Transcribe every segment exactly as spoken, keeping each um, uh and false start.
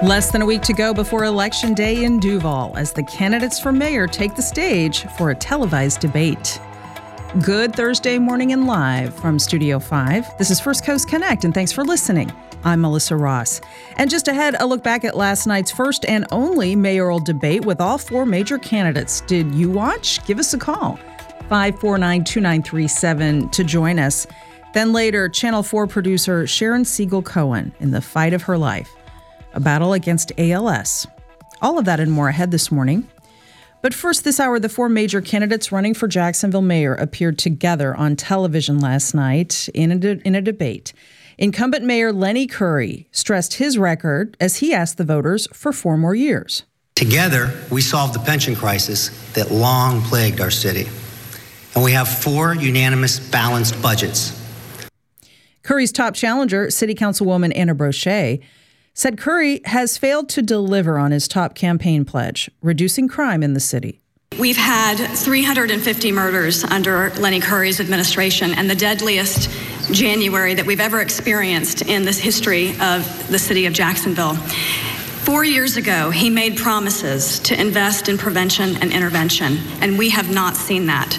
Less than a week to go before Election Day in Duval as the candidates for mayor take the stage for a televised debate. Good Thursday morning and live from Studio five. This is First Coast Connect, and thanks for listening. I'm Melissa Ross. And just ahead, a look back at last night's first and only mayoral debate with all four major candidates. Did you watch? Give us a call. five four nine, two nine three seven to join us. Then later, Channel four producer Sharon Siegel Cohen in the fight of her life. A battle against A L S. All of that and more ahead this morning. But first this hour, the four major candidates running for Jacksonville mayor appeared together on television last night in a, de- in a debate. Incumbent Mayor Lenny Curry stressed his record as he asked the voters for four more years. Together, we solved the pension crisis that long plagued our city. And we have four unanimous balanced budgets. Curry's top challenger, City Councilwoman Ana Brochet, said Curry has failed to deliver on his top campaign pledge, reducing crime in the city. We've had three hundred fifty murders under Lenny Curry's administration, and the deadliest January that we've ever experienced in this history of the city of Jacksonville. Four years ago, he made promises to invest in prevention and intervention, and we have not seen that.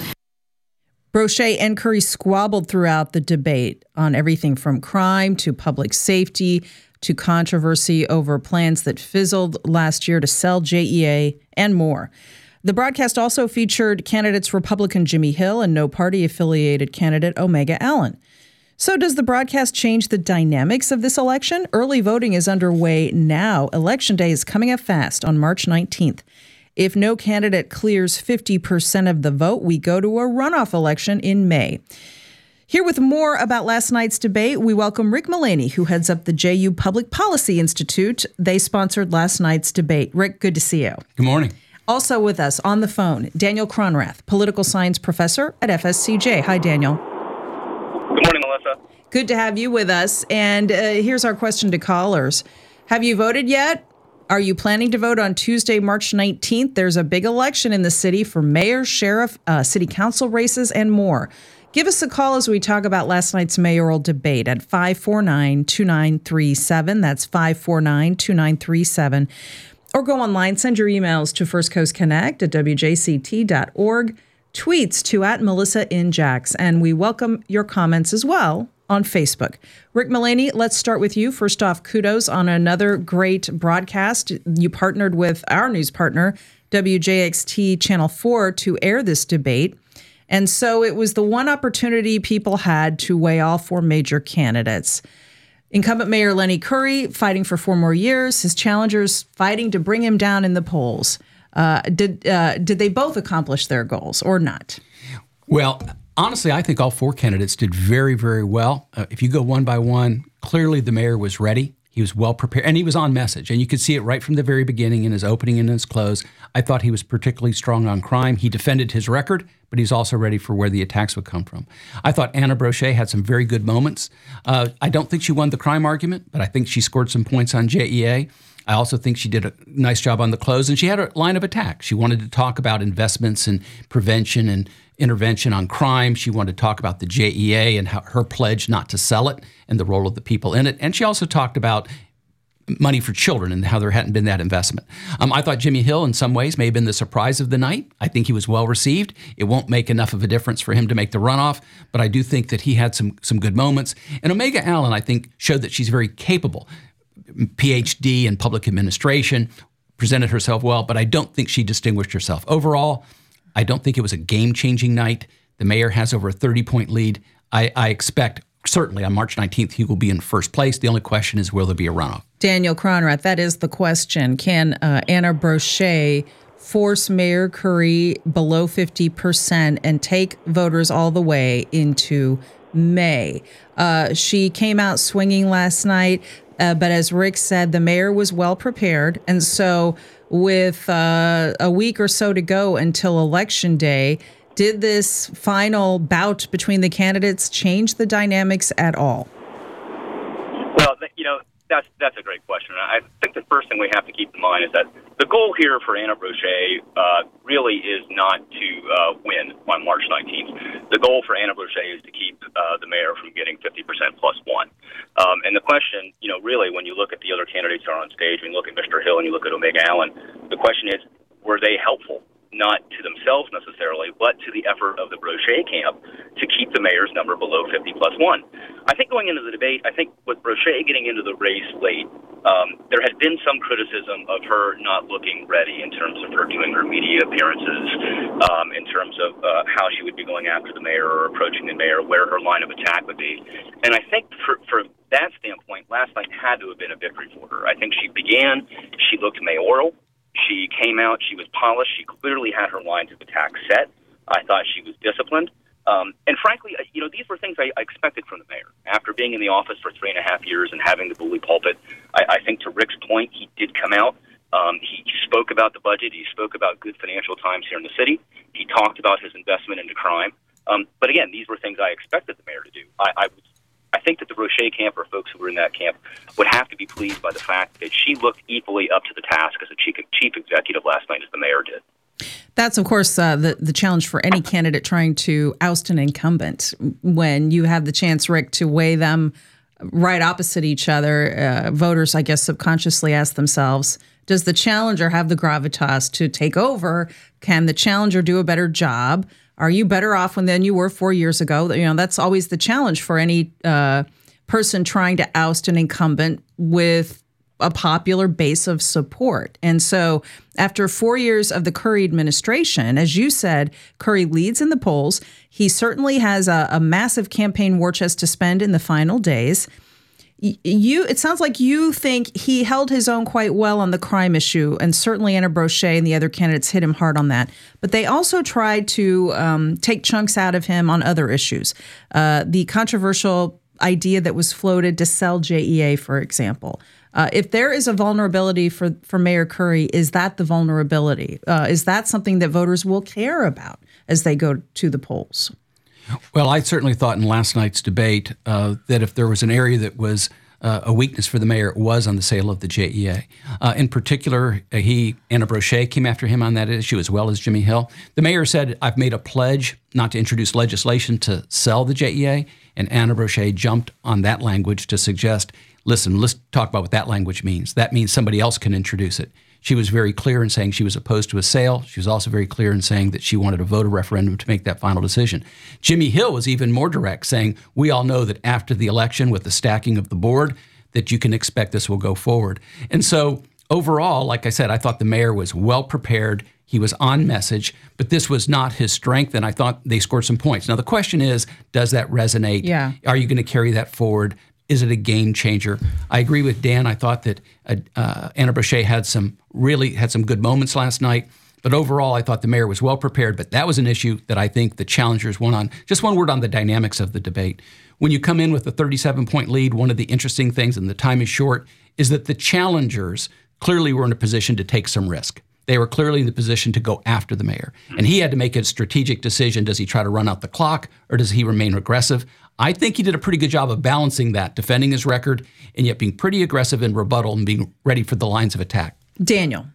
Brochet and Curry squabbled throughout the debate on everything from crime to public safety to controversy over plans that fizzled last year to sell J E A and more. The broadcast also featured candidates Republican Jimmy Hill and no party-affiliated candidate Omega Allen. So does the broadcast change the dynamics of this election? Early voting is underway now. Election day is coming up fast on March nineteenth. If no candidate clears fifty percent of the vote, we go to a runoff election in May. Here with more about last night's debate, we welcome Rick Mullaney, who heads up the J U Public Policy Institute. They sponsored last night's debate. Rick, good to see you. Good morning. Also with us on the phone, Daniel Cronrath, political science professor at F S C J. Hi, Daniel. Good morning, Melissa. Good to have you with us. And uh, here's our question to callers. Have you voted yet? Are you planning to vote on Tuesday, March nineteenth? There's a big election in the city for mayor, sheriff, uh, city council races, and more. Give us a call as we talk about last night's mayoral debate at five four nine, two nine three seven. That's five four nine, two nine three seven. Or go online, send your emails to First Coast Connect at W J C T dot org. Tweets to at Melissa in Jax. And we welcome your comments as well on Facebook. Rick Mullaney, let's start with you. First off, kudos on another great broadcast. You partnered with our news partner, W J X T Channel four, to air this debate. And so it was the one opportunity people had to weigh all four major candidates. Incumbent Mayor Lenny Curry fighting for four more years, his challengers fighting to bring him down in the polls. Uh, did uh, did they both accomplish their goals or not? Well, honestly, I think all four candidates did very, very well. Uh, if you go one by one, clearly the mayor was ready. He was well prepared, and he was on message. And you could see it right from the very beginning in his opening and his close. I thought he was particularly strong on crime. He defended his record, but he's also ready for where the attacks would come from. I thought Ana Brochet had some very good moments. Uh, I don't think she won the crime argument, but I think she scored some points on J E A. I also think she did a nice job on the close, and she had a line of attack. She wanted to talk about investments and prevention and intervention on crime. She wanted to talk about the J E A and how her pledge not to sell it and the role of the people in it. And she also talked about money for children and how there hadn't been that investment. Um, I thought Jimmy Hill in some ways may have been the surprise of the night. I think he was well received. It won't make enough of a difference for him to make the runoff, but I do think that he had some some good moments. And Omega Allen, I think, showed that she's very capable. P H D in public administration, presented herself well, but I don't think she distinguished herself. Overall, I don't think it was a game-changing night. The mayor has over a thirty-point lead. I, I expect, certainly on March nineteenth, he will be in first place. The only question is, will there be a runoff? Daniel Cronrath, that is the question. Can uh, Ana Brochet force Mayor Curry below fifty percent and take voters all the way into May? Uh, she came out swinging last night, uh, but as Rick said, the mayor was well prepared. And so with uh, a week or so to go until Election Day, did this final bout between the candidates change the dynamics at all? Well, you know, that's that's a great question. I think the first thing we have to keep in mind is that the goal here for Ana Brochet uh, really is not to uh, win on March nineteenth. The goal for Ana Brochet is to keep uh, the mayor from getting fifty percent plus one. Um, and the question, you know, really, when you look at the other candidates who are on stage, and you look at Mister Hill and you look at Omega Allen, the question is, were they helpful? Not to themselves necessarily, but to the effort of the Brochet camp to keep the mayor's number below fifty plus one. I think going into the debate, I think with Brochet getting into the race late, um, there had been some criticism of her not looking ready in terms of her doing her media appearances, um, in terms of uh, how she would be going after the mayor or approaching the mayor, where her line of attack would be. And I think for, for that standpoint, last night had to have been a victory for her. I think she began, she looked mayoral. She came out, she was polished, she clearly had her lines of attack set. I thought she was disciplined. Um, and frankly, you know, these were things I, I expected from the mayor. After being in the office for three and a half years and having the bully pulpit, I, I think to Rick's point, he did come out. Um, he spoke about the budget. He spoke about good financial times here in the city. He talked about his investment into crime. Um, but again, these were things I expected the mayor to do. I, I was I think that the Brochet camp, or folks who were in that camp, would have to be pleased by the fact that she looked equally up to the task as a chief, chief executive last night as the mayor did. That's, of course, uh, the, the challenge for any candidate trying to oust an incumbent. When you have the chance, Rick, to weigh them right opposite each other, uh, voters, I guess, subconsciously ask themselves, does the challenger have the gravitas to take over? Can the challenger do a better job? Are you better off than you were four years ago? You know, that's always the challenge for any uh, person trying to oust an incumbent with a popular base of support. And so after four years of the Curry administration, as you said, Curry leads in the polls. He certainly has a, a massive campaign war chest to spend in the final days. You, it sounds like you think he held his own quite well on the crime issue, and certainly Anna Brochet and the other candidates hit him hard on that. But they also tried to um, take chunks out of him on other issues. Uh, the controversial idea that was floated to sell J E A, for example. Uh, if there is a vulnerability for, for Mayor Curry, is that the vulnerability? Uh, is that something that voters will care about as they go to the polls? Well, I certainly thought in last night's debate uh, that if there was an area that was uh, a weakness for the mayor, it was on the sale of the J E A. Uh, in particular, uh, he, Anna Brochet came after him on that issue, as well as Jimmy Hill. The mayor said, I've made a pledge not to introduce legislation to sell the J E A, and Anna Brochet jumped on that language to suggest, listen, let's talk about what that language means. That means somebody else can introduce it. She was very clear in saying she was opposed to a sale. She was also very clear in saying that she wanted a voter referendum to make that final decision. Jimmy Hill was even more direct, saying, we all know that after the election, with the stacking of the board, that you can expect this will go forward. And so overall, like I said, I thought the mayor was well prepared. He was on message, but this was not his strength, and I thought they scored some points. Now, the question is, does that resonate? Yeah. Are you going to carry that forward? Is it a game changer? I agree with Dan. I thought that uh, uh, Anna Brochet had some really had some good moments last night. But overall, I thought the mayor was well prepared. But that was an issue that I think the challengers won on. Just one word on the dynamics of the debate. When you come in with a thirty-seven point lead, one of the interesting things, and the time is short, is that the challengers clearly were in a position to take some risk. They were clearly in the position to go after the mayor. And he had to make a strategic decision. Does he try to run out the clock, or does he remain aggressive? I think he did a pretty good job of balancing that, defending his record, and yet being pretty aggressive in rebuttal and being ready for the lines of attack. Daniel.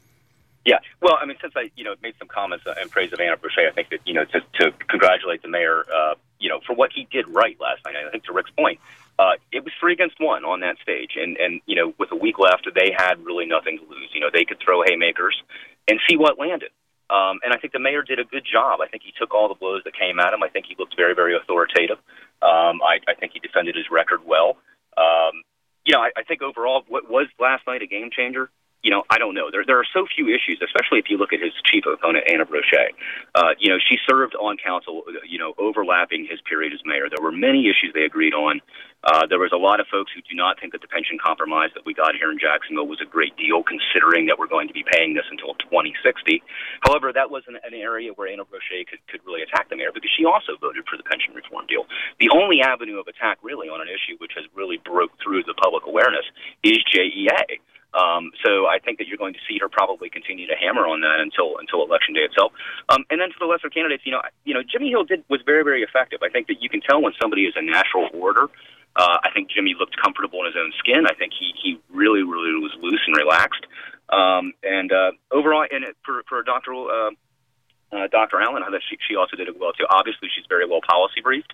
Yeah, well, I mean, since I, you know, made some comments in praise of Anna Brochet, I think that, you know, to, to congratulate the mayor, uh, you know, for what he did right last night. I think to Rick's point, uh, it was three against one on that stage. And, and, you know, with a week left, they had really nothing to lose. You know, they could throw haymakers and see what landed. Um, and I think the mayor did a good job. I think he took all the blows that came at him. I think he looked very, very authoritative. Um, I, I think he defended his record well. Um, you know, I, I think overall, what was last night a game changer? You know, I don't know. There there are so few issues, especially if you look at his chief opponent, Anna Brochet. Uh, you know, she served on council, you know, overlapping his period as mayor. There were many issues they agreed on. Uh, there was a lot of folks who do not think that the pension compromise that we got here in Jacksonville was a great deal, considering that we're going to be paying this until twenty sixty. However, that was an, an area where Anna Brochet could, could really attack the mayor, because she also voted for the pension reform deal. The only avenue of attack, really, on an issue which has really broke through the public awareness is J E A. Um, so I think that you're going to see her probably continue to hammer on that until until election day itself. Um, and then for the lesser candidates, you know, you know, Jimmy Hill did was very, very effective. I think that you can tell when somebody is a natural orator. Uh, I think Jimmy looked comfortable in his own skin. I think he he really, really was loose and relaxed. Um, and uh, overall, and for for Doctor Uh, uh, Doctor Allen, I thought she she also did it well too. Obviously, she's very well policy briefed.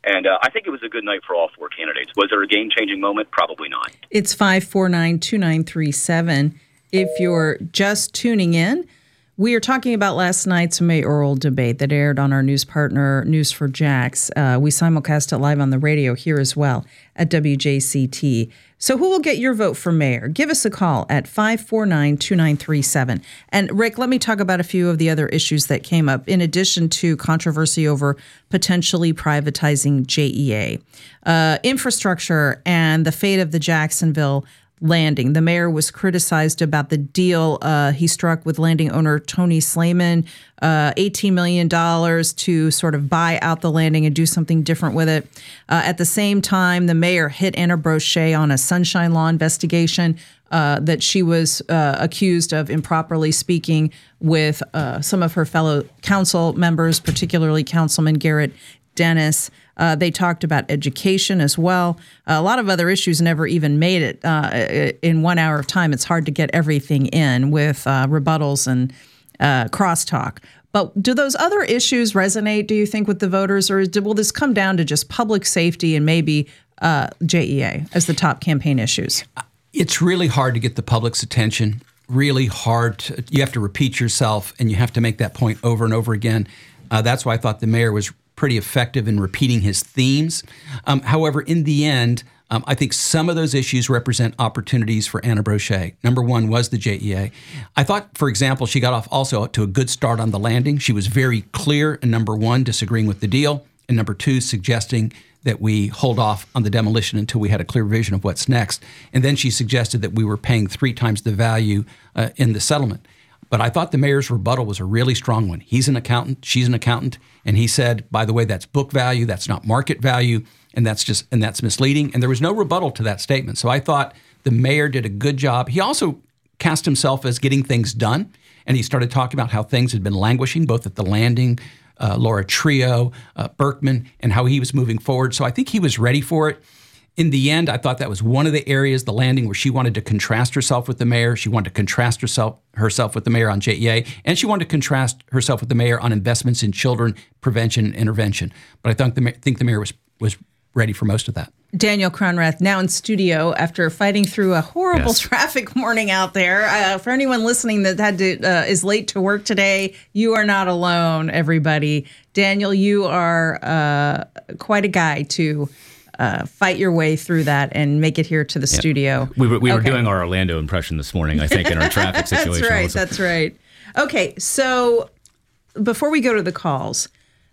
And uh, I think it was a good night for all four candidates. Was there a game-changing moment? Probably not. It's five four nine, two nine three seven. If you're just tuning in, we are talking about last night's mayoral debate that aired on our news partner, News four Jax. Uh, we simulcast it live on the radio here as well at W J C T. So who will get your vote for mayor? Give us a call at five four nine, two nine three seven. And Rick, let me talk about a few of the other issues that came up in addition to controversy over potentially privatizing J E A. Uh, infrastructure and the fate of the Jacksonville landing. The mayor was criticized about the deal uh, he struck with landing owner Tony Slayman, uh, eighteen million dollars to sort of buy out the landing and do something different with it. Uh, at the same time, the mayor hit Anna Brochet on a Sunshine Law investigation uh, that she was uh, accused of improperly speaking with uh, some of her fellow council members, particularly Councilman Garrett Dennis. Uh, they talked about education as well. Uh, a lot of other issues never even made it uh, in one hour of time. It's hard to get everything in with uh, rebuttals and uh, crosstalk. But do those other issues resonate, do you think, with the voters? Or will this come down to just public safety and maybe uh, J E A as the top campaign issues? It's really hard to get the public's attention, really hard. To, you have to repeat yourself, and you have to make that point over and over again. Uh, that's why I thought the mayor was pretty effective in repeating his themes. Um, however, in the end, um, I think some of those issues represent opportunities for Anna Brochet. Number one was the J E A. I thought, for example, she got off also to a good start on the landing. She was very clear in number one, disagreeing with the deal, and number two, suggesting that we hold off on the demolition until we had a clear vision of what's next. And then she suggested that we were paying three times the value uh, in the settlement. But I thought the mayor's rebuttal was a really strong one. He's an accountant, she's an accountant, and he said, by the way, that's book value, that's not market value, and that's just and that's misleading. And there was no rebuttal to that statement. So I thought the mayor did a good job. He also cast himself as getting things done, and he started talking about how things had been languishing, both at the landing, uh, Laura Trio, uh, Berkman, and how he was moving forward. So I think he was ready for it. In the end, I thought that was one of the areas, the landing, where she wanted to contrast herself with the mayor. She wanted to contrast herself herself with the mayor on J E A, and she wanted to contrast herself with the mayor on investments in children, prevention, and intervention. But I think the, think the mayor was was ready for most of that. Daniel Cronrath now in studio after fighting through a horrible yes. traffic morning out there. Uh, for anyone listening that had to uh, is late to work today, you are not alone, everybody. Daniel, you are uh, quite a guy to Uh, fight your way through that and make it here to the yeah. studio. We were, we okay. were doing our Orlando impression this morning, I think, in our traffic situation. That's right. Also. That's right. Okay, so before we go to the calls,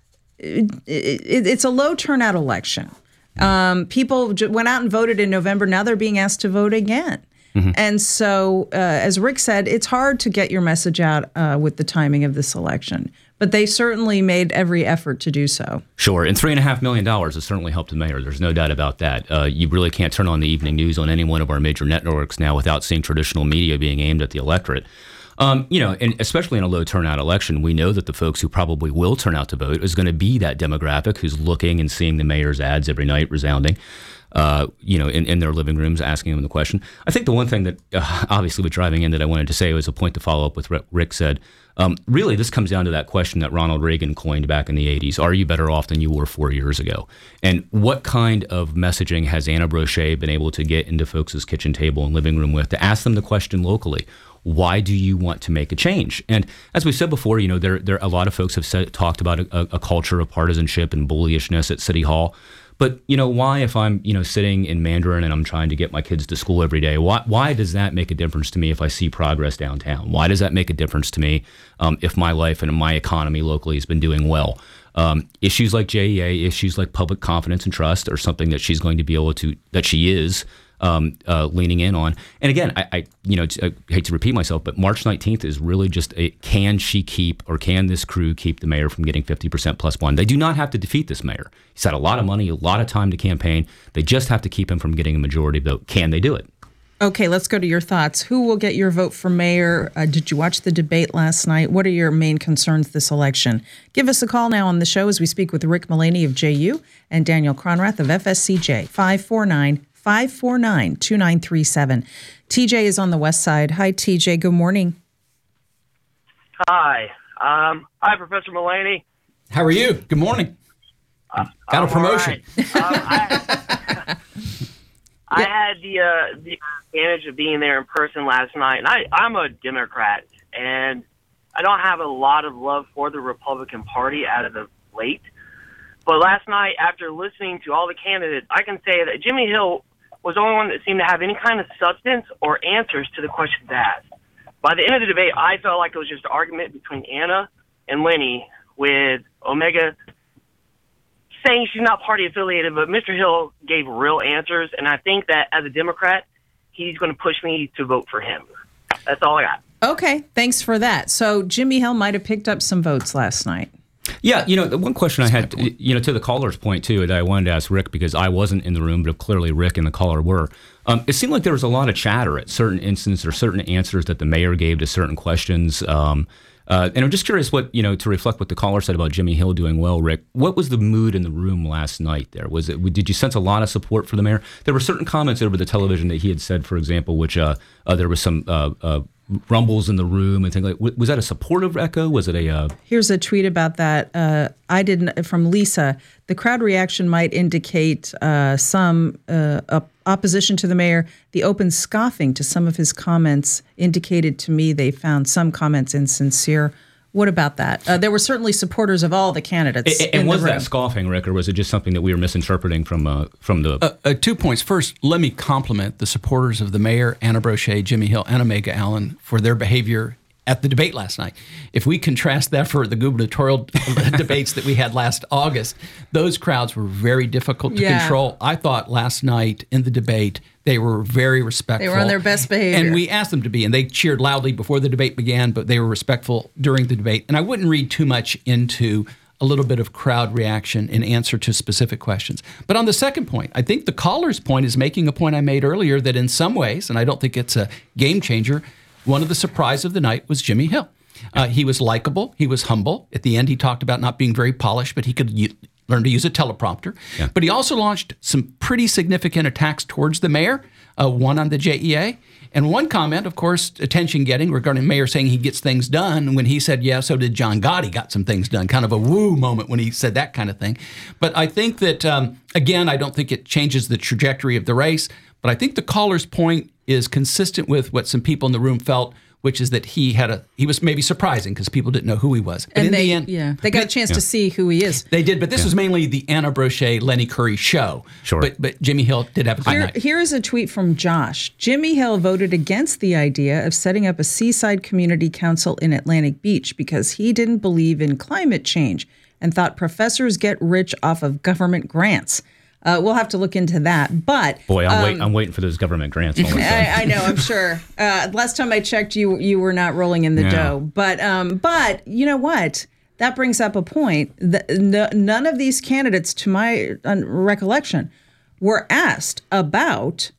it, it, it's a low turnout election. Um, people j- went out and voted in November. Now they're being asked to vote again. Mm-hmm. And so, uh, as Rick said, it's hard to get your message out uh, with the timing of this election. But they certainly made every effort to do so. Sure, and three and a half million dollars has certainly helped the mayor. There's no doubt about that. Uh, you really can't turn on the evening news on any one of our major networks now without seeing traditional media being aimed at the electorate. Um, you know, and especially in a low turnout election, we know that the folks who probably will turn out to vote is going to be that demographic who's looking and seeing the mayor's ads every night resounding. Uh, you know, in, in their living rooms, asking them the question. I think the one thing that uh, obviously with driving in that I wanted to say was a point to follow up with what Rick said. Um, really, this comes down to that question that Ronald Reagan coined back in the eighties. Are you better off than you were four years ago? And what kind of messaging has Anna Brochet been able to get into folks' kitchen table and living room with to ask them the question locally? Why do you want to make a change? And as we said before, you know, there, there a lot of folks have said, talked about a, a culture of partisanship and bullyishness at City Hall. But, you know, why, if I'm, you know, sitting in Mandarin and I'm trying to get my kids to school every day, why, why does that make a difference to me if I see progress downtown? Why does that make a difference to me um, if my life and my economy locally has been doing well? Um, issues like J E A, issues like public confidence and trust are something that she's going to be able to, that she is um, uh, leaning in on. And again, I, I you know, I hate to repeat myself, but March nineteenth is really just a, can she keep, or can this crew keep the mayor from getting fifty percent plus one? They do not have to defeat this mayor. He's had a lot of money, a lot of time to campaign. They just have to keep him from getting a majority vote. Can they do it? Okay, let's go to your thoughts. Who will get your vote for mayor? Uh, did you watch the debate last night? What are your main concerns this election? Give us a call now on the show as we speak with Rick Mullaney of J U and Daniel Cronrath of F S C J, five four nine, five four nine, two nine three seven. T J is on the west side. Hi, T J. Good morning. Hi. Um, hi, Professor Mullaney. How are you? Good morning. Got a promotion. Right. um, I, I had the uh, the advantage of being there in person last night, and I, I'm a Democrat, and I don't have a lot of love for the Republican Party out of the late. But last night, after listening to all the candidates, I can say that Jimmy Hill was the only one that seemed to have any kind of substance or answers to the questions asked. By the end of the debate, I felt like it was just an argument between Anna and Lenny, with Omega saying she's not party affiliated, but Mister Hill gave real answers, and I think that as a Democrat, he's going to push me to vote for him. That's all I got. Okay, thanks for that. So Jimmy Hill might have picked up some votes last night. Yeah, you know, the one question I had, you know, to the caller's point, too, that I wanted to ask Rick, because I wasn't in the room, but clearly Rick and the caller were. Um, it seemed like there was a lot of chatter at certain instances or certain answers that the mayor gave to certain questions. Um, uh, and I'm just curious what, you know, to reflect what the caller said about Jimmy Hill doing well, Rick, what was the mood in the room last night there? Was it, did you sense a lot of support for the mayor? There were certain comments over the television that he had said, for example, which uh, uh, there was some uh, uh, rumbles in the room and things like that. Was that a supportive echo? Was it a... Uh... Here's a tweet about that. Uh, I didn't, from Lisa. The crowd reaction might indicate uh, some uh, op- opposition to the mayor. The open scoffing to some of his comments indicated to me they found some comments insincere. What about that? Uh, there were certainly supporters of all the candidates. And, and was that scoffing, Rick, or was it just something that we were misinterpreting from uh, from the... Uh, uh, two points. First, let me compliment the supporters of the mayor, Anna Brochet, Jimmy Hill, and Omega Allen for their behavior at the debate last night. If we contrast that for the gubernatorial debates that we had last August, those crowds were very difficult to yeah. control. I thought last night in the debate, they were very respectful. They were on their best behavior. And we asked them to be, and they cheered loudly before the debate began, but they were respectful during the debate. And I wouldn't read too much into a little bit of crowd reaction in answer to specific questions. But on the second point, I think the caller's point is making a point I made earlier that in some ways, and I don't think it's a game changer, one of the surprise of the night was Jimmy Hill. Uh, he was likable. He was humble. At the end, he talked about not being very polished, but he could u- learn to use a teleprompter. Yeah. But he also launched some pretty significant attacks towards the mayor, uh, one on the J E A. And one comment, of course, attention-getting regarding the mayor saying he gets things done, when he said, yeah, so did John Gotti got some things done. Kind of a woo moment when he said that kind of thing. But I think that, um, again, I don't think it changes the trajectory of the race. But I think the caller's point is consistent with what some people in the room felt, which is that he had a he was maybe surprising because people didn't know who he was. But and in they, the end, yeah, they got a chance yeah. to see who he is. They did, but this yeah. was mainly the Anna Brochet, Lenny Curry show. Sure. But but Jimmy Hill did have a good Here, night. Here is a tweet from Josh. Jimmy Hill voted against the idea of setting up a seaside community council in Atlantic Beach because he didn't believe in climate change and thought professors get rich off of government grants. Uh, we'll have to look into that. But boy, I'm, um, wait, I'm waiting for those government grants. I, I know, I'm sure. Uh, last time I checked, you you were not rolling in the yeah. dough. But um, but you know what? That brings up a point. That no, none of these candidates, to my uh, recollection, were asked about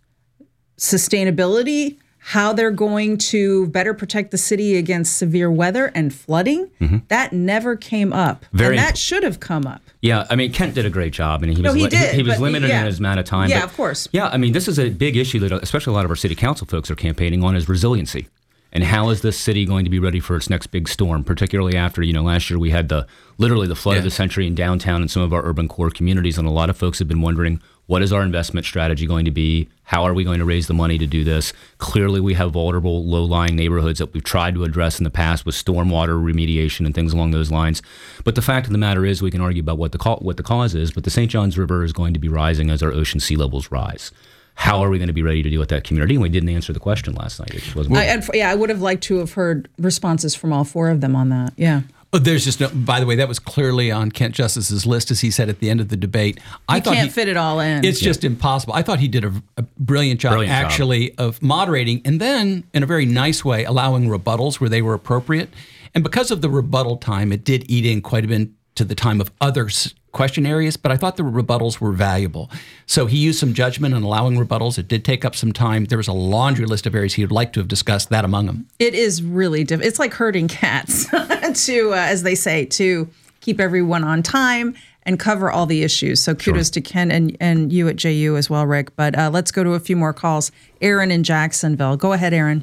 sustainability, how they're going to better protect the city against severe weather and flooding. Mm-hmm. That never came up. Very and that imp- should have come up. Yeah, I mean, Kent did a great job, and he no, was he, li- did, he, he was but, limited yeah. in his amount of time. Yeah, but, of course. Yeah, I mean, this is a big issue that especially a lot of our city council folks are campaigning on is resiliency. And how is this city going to be ready for its next big storm, particularly after, you know, last year we had the literally the flood yeah. of the century in downtown and some of our urban core communities. And a lot of folks have been wondering, what is our investment strategy going to be? How are we going to raise the money to do this? Clearly, we have vulnerable, low-lying neighborhoods that we've tried to address in the past with stormwater remediation and things along those lines. But the fact of the matter is, we can argue about what the co- what the cause is, but the Saint Johns River is going to be rising as our ocean sea levels rise. How are we going to be ready to deal with that community? And we didn't answer the question last night. It just wasn't. I, yeah, I would have liked to have heard responses from all four of them on that. Yeah. Oh, there's just no, by the way, that was clearly on Kent Justice's list, as he said at the end of the debate. I you thought can't he, fit it all in. It's yeah. just impossible. I thought he did a, a brilliant job, brilliant actually, job. of moderating and then, in a very nice way, allowing rebuttals where they were appropriate. And because of the rebuttal time, it did eat in quite a bit to the time of other question areas, but I thought the rebuttals were valuable. So he used some judgment in allowing rebuttals. It did take up some time. There was a laundry list of areas he would like to have discussed, that among them. It is really difficult. It's like herding cats, to, uh, as they say, to keep everyone on time and cover all the issues. So kudos sure. to Ken and, and you at J U as well, Rick. But uh, let's go to a few more calls. Aaron in Jacksonville. Go ahead, Aaron.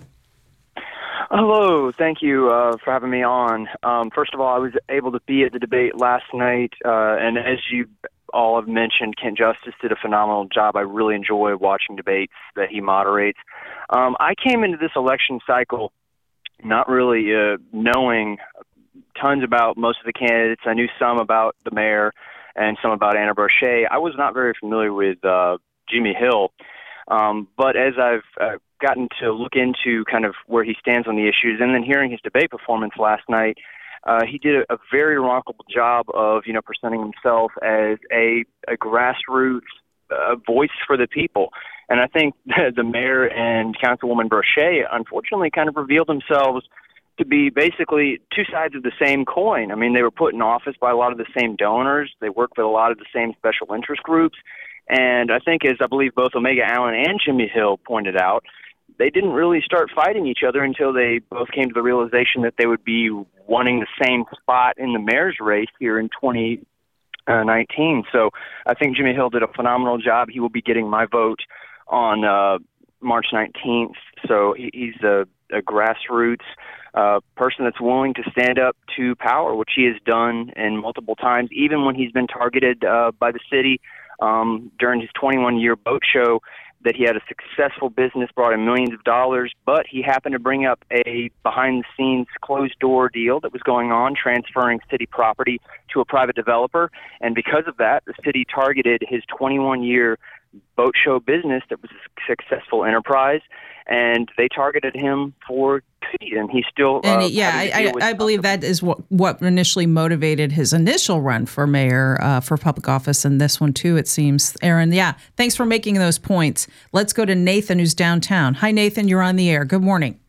Hello. Thank you uh, for having me on. Um, first of all, I was able to be at the debate last night, uh, and as you all have mentioned, Kent Justice did a phenomenal job. I really enjoy watching debates that he moderates. Um, I came into this election cycle not really uh, knowing tons about most of the candidates. I knew some about the mayor and some about Anna Brochet. I was not very familiar with uh, Jimmy Hill. Um, but as I've uh, gotten to look into kind of where he stands on the issues, and then hearing his debate performance last night, uh, he did a, a very remarkable job of, you know, presenting himself as a, a grassroots uh, voice for the people. And I think the mayor and Councilwoman Brochet, unfortunately, kind of revealed themselves to be basically two sides of the same coin. I mean, they were put in office by a lot of the same donors. They worked with a lot of the same special interest groups. And I think, as I believe both Omega Allen and Jimmy Hill pointed out, they didn't really start fighting each other until they both came to the realization that they would be wanting the same spot in the mayor's race here in twenty nineteen. So I think Jimmy Hill did a phenomenal job. He will be getting my vote on uh, March nineteenth. So he, he's a, a grassroots uh, person that's willing to stand up to power, which he has done in multiple times, even when he's been targeted uh, by the city. Um, during his twenty-one-year boat show, that he had a successful business, brought in millions of dollars, but he happened to bring up a behind-the-scenes closed-door deal that was going on, transferring city property to a private developer. And because of that, the city targeted his twenty-one-year boat show business that was a successful enterprise, and they targeted him for city, and he still and uh, yeah I, I, I believe that is what what initially motivated his initial run for mayor uh, for public office, and this one too, it seems. Aaron, yeah, thanks for making those points. Let's go to Nathan, who's downtown. Hi, Nathan, you're on the air. Good morning.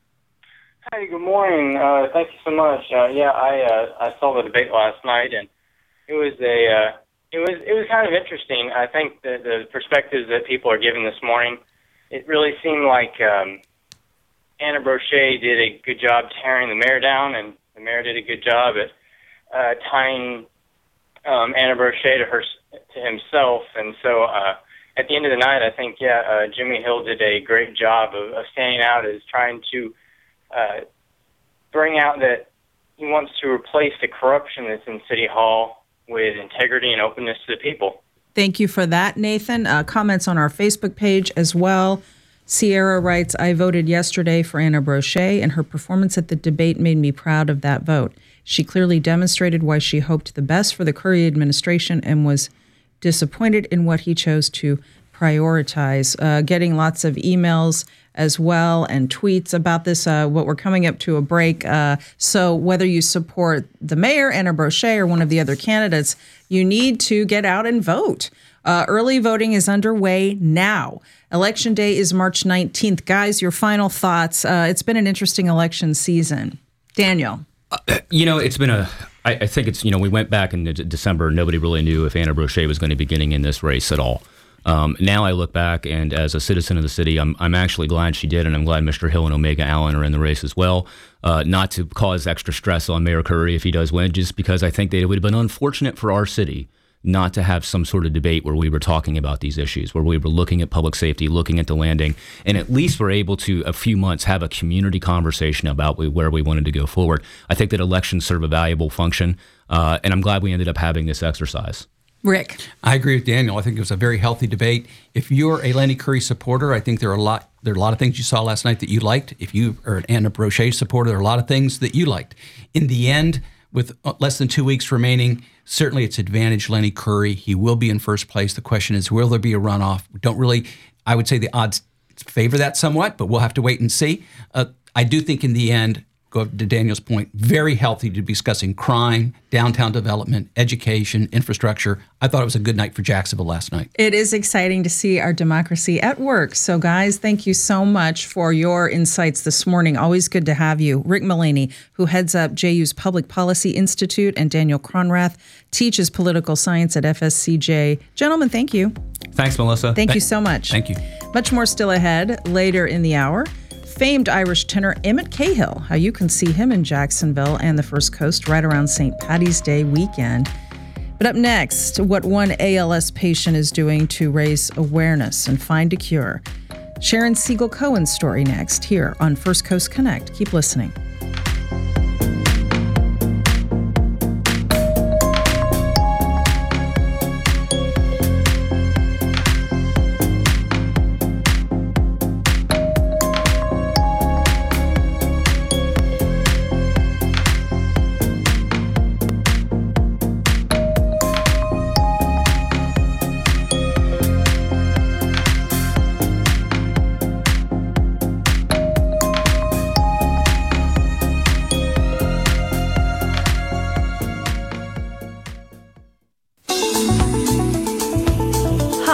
Hi, good morning. Uh, thank you so much. Uh, yeah, I uh, I saw the debate last night, and it was a uh, it was it was kind of interesting. I think the the perspectives that people are giving this morning, it really seemed like um, Anna Brochet did a good job tearing the mayor down, and the mayor did a good job at uh, tying um, Anna Brochet to her to himself. And so, uh, at the end of the night, I think yeah, uh, Jimmy Hill did a great job of, of standing out as trying to uh, bring out that he wants to replace the corruption that's in City Hall with integrity and openness to the people. Thank you for that, Nathan. Uh, comments on our Facebook page as well. Sierra writes, I voted yesterday for Anna Brochet, and her performance at the debate made me proud of that vote. She clearly demonstrated why she hoped the best for the Curry administration and was disappointed in what he chose to prioritize. Uh, getting lots of emails as well and tweets about this. Uh, what we're coming up to a break. Uh, so whether you support the mayor, Anna Brochet, or one of the other candidates, you need to get out and vote. Uh, early voting is underway now. Election day is March nineteenth. Guys, your final thoughts. Uh, it's been an interesting election season. Daniel. Uh, you know, it's been a, I, I think it's, you know, we went back in December, nobody really knew if Anna Brochet was going to be getting in this race at all. Um, now I look back, and as a citizen of the city, I'm I'm actually glad she did, and I'm glad Mister Hill and Omega Allen are in the race as well. Uh, not to cause extra stress on Mayor Curry if he does win, just because I think that it would have been unfortunate for our city not to have some sort of debate where we were talking about these issues, where we were looking at public safety, looking at the landing, and at least we're able to, a few months, have a community conversation about where we wanted to go forward. I think that elections serve a valuable function, uh, and I'm glad we ended up having this exercise. Rick. I agree with Daniel. I think it was a very healthy debate. If you're a Lenny Curry supporter, I think there are a lot there are a lot of things you saw last night that you liked. If you are an Anna Brochet supporter, there are a lot of things that you liked. In the end, with less than two weeks remaining, certainly it's advantage Lenny Curry. He will be in first place. The question is, will there be a runoff? We don't really, I would say the odds favor that somewhat, but we'll have to wait and see. Uh, I do think in the end, go to Daniel's point, very healthy to be discussing crime, downtown development, education, infrastructure. I thought it was a good night for Jacksonville last night. It is exciting to see our democracy at work. So, guys, thank you so much for your insights this morning. Always good to have you. Rick Mullaney, who heads up J U's Public Policy Institute, and Daniel Cronrath teaches political science at F S C J. Gentlemen, thank you. Thanks, Melissa. Thank Th- you so much. Thank you. Much more still ahead later in the hour. Famed Irish tenor Emmett Cahill, how you can see him in Jacksonville and the First Coast right around Saint Patty's Day weekend. But up next, what one A L S patient is doing to raise awareness and find a cure. Sharon Siegel-Cohen's story next here on First Coast Connect. Keep listening.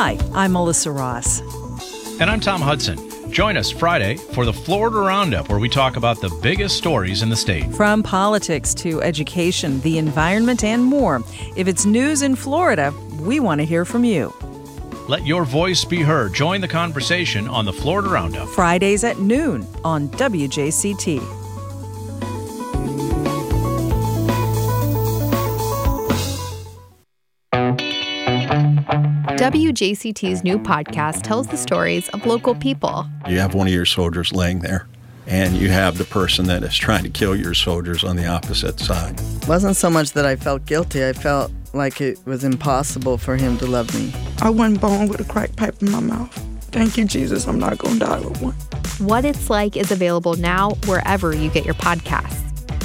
Hi, I'm Melissa Ross. And I'm Tom Hudson. Join us Friday for the Florida Roundup, where we talk about the biggest stories in the state. From politics to education, the environment, and more. If it's news in Florida, we want to hear from you. Let your voice be heard. Join the conversation on the Florida Roundup. Fridays at noon on W J C T. W J C T's new podcast tells the stories of local people. You have one of your soldiers laying there, and you have the person that is trying to kill your soldiers on the opposite side. It wasn't so much that I felt guilty. I felt like it was impossible for him to love me. I wasn't born with a crack pipe in my mouth. Thank you, Jesus. I'm not going to die with one. What It's Like is available now wherever you get your podcasts.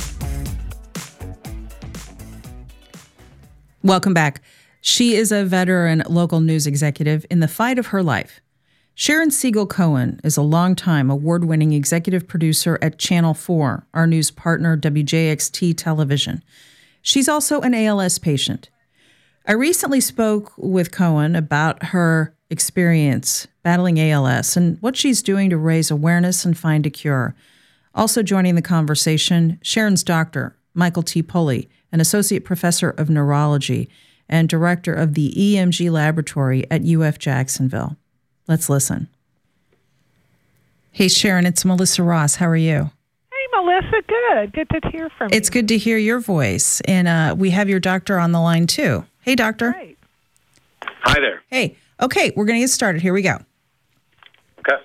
Welcome back. She is a veteran local news executive in the fight of her life. Sharon Siegel Cohen is a longtime award-winning executive producer at Channel four, our news partner W J X T Television. She's also an A L S patient. I recently spoke with Cohen about her experience battling A L S and what she's doing to raise awareness and find a cure. Also joining the conversation, Sharon's doctor, Michael T. Pulley, an associate professor of neurology and director of the E M G laboratory at U F Jacksonville. Let's listen. Hey, Sharon, it's Melissa Ross. How are you? Hey, Melissa. Good. Good to hear from you. It's good to hear your voice. And uh, we have your doctor on the line, too. Hey, doctor. Great. Hi there. Hey. Okay, we're going to get started. Here we go. Okay.